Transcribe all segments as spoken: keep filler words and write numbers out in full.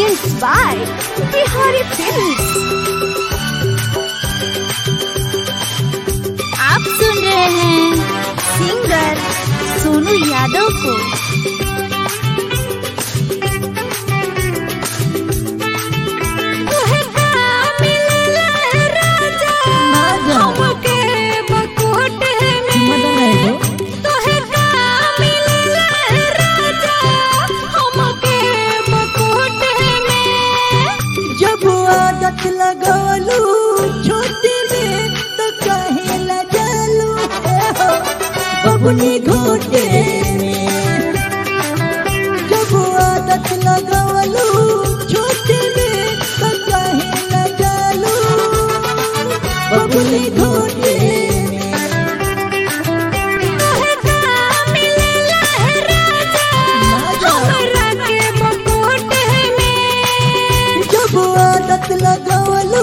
Presents by Bihari films. आप सुन रहे हैं सिंगर सोनू यादव को। लगवलू छोटी में तो काहे लजालू बबुनी घोटे में। जब आदत लगवलू छोटी में तो काहे लजालू बबुनी घोटे में। जब आदत लगवलू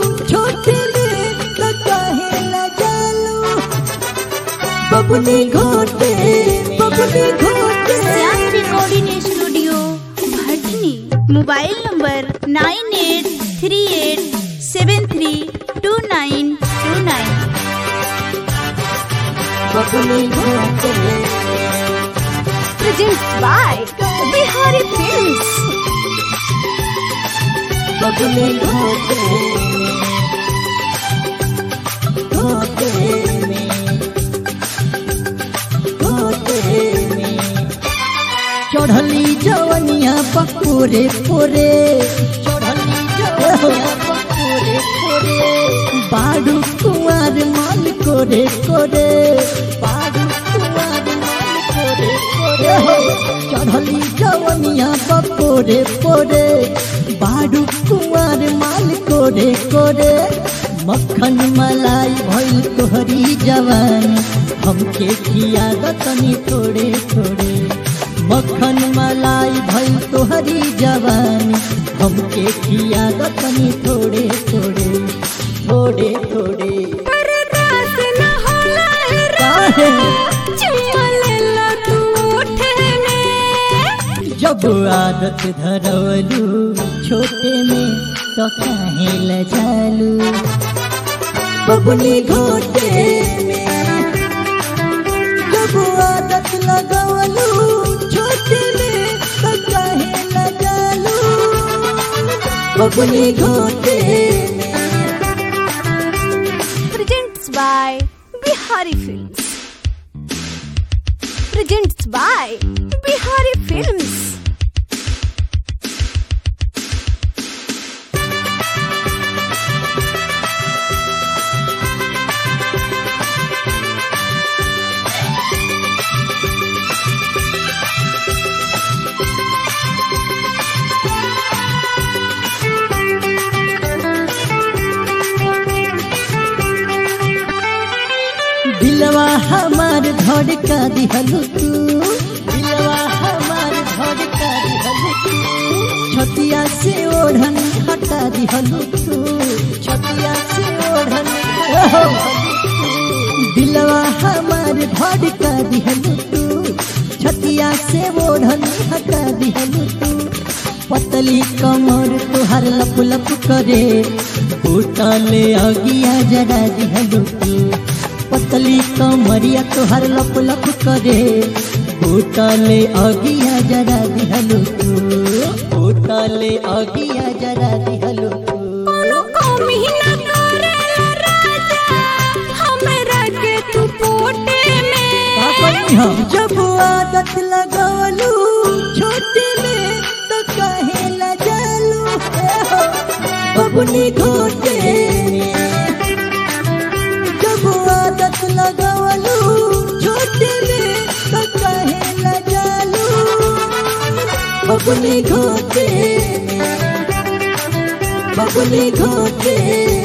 बबुनी घोटे बबुनी घोटे। Shyam recording studio Bhatni. Mobile number nine eight three eight seven three two nine two nine. बबुनी घोटे प्रेजेंट्स बाय बिहारी फिल्म्स। बबुनी घोटे घोटे में चढ़ली जवनिया पकोरे पोरे चढ़ली जवनिया पकोरे पोरे बाडू कुमार माल कोरे कोरे बाडू कुमार माल कोरे कोरे। चढ़ली जवनिया पकोरे पोरे बाडू कुमार माल कोरे कोरे। मक्खन मलाई भइल तोहरी जवानी हमके किया तनी थोड़े थोड़े। मक्खन मलाई भइल तोहरी जवानी हमके किया तनी थोड़े थोड़े थोड़े थोड़े। बर्दाश्त न होला काहे चुम्मा लेला तू उठे में। जब आदत धरवलू छोटे में तो काहे लजालू बबुनी घोटे में। जब आदत लगवलू छोटे में तो काहे लजालू बबुनी घोटे में। Presents by Bihari films. Presents by Bihari films. दिलवा हमार धड़का दिहलू तू दिलवा हमार धड़का दिहलू तू। छतिया से ओढ़न हटा दिहलू तू छतिया से ओढ़न हटा दिहलू। दिलवा हमार धड़का दिहलू तू छतिया से ओढ़न हटा दिहलू तू। पतली कमर तुहार लप लप करे उठले अगिया जरा दिहलू तू। पतली कमरिया तोहर लप लप करे उठले अगिया जरा दिहलू तू उठले अगिया जरा दिहलू तू। जब आदत लगवलू छोटे में तो काहे लजालू बबुनी घोटे में। जब आदत लगवलू छोटे में तो काहे लजालू बबुनी घोटे में बबुनी घोटे।